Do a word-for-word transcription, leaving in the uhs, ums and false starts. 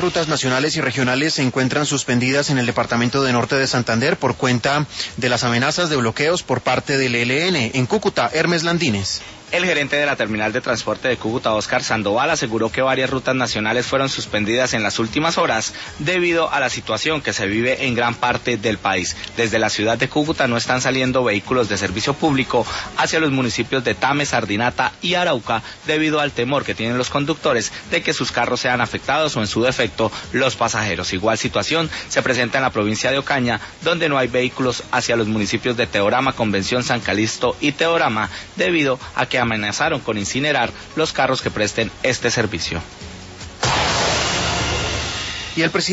rutas nacionales y regionales se encuentran suspendidas en el departamento de Norte de Santander por cuenta de las amenazas de bloqueos por parte del E L N. En Cúcuta, Hermes Landines. El gerente de la terminal de transporte de Cúcuta, Óscar Sandoval, aseguró que varias rutas nacionales fueron suspendidas en las últimas horas debido a la situación que se vive en gran parte del país. Desde la ciudad de Cúcuta no están saliendo vehículos de servicio público hacia los municipios de Tame, Sardinata y Arauca debido al temor que tienen los conductores de que sus carros sean afectados o en su defecto los pasajeros. Igual situación se presenta en la provincia de Ocaña, donde no hay vehículos hacia los municipios de Teorama, Convención, San Calixto y Teorama debido a que amenazaron con incinerar los carros que presten este servicio. Y el presidente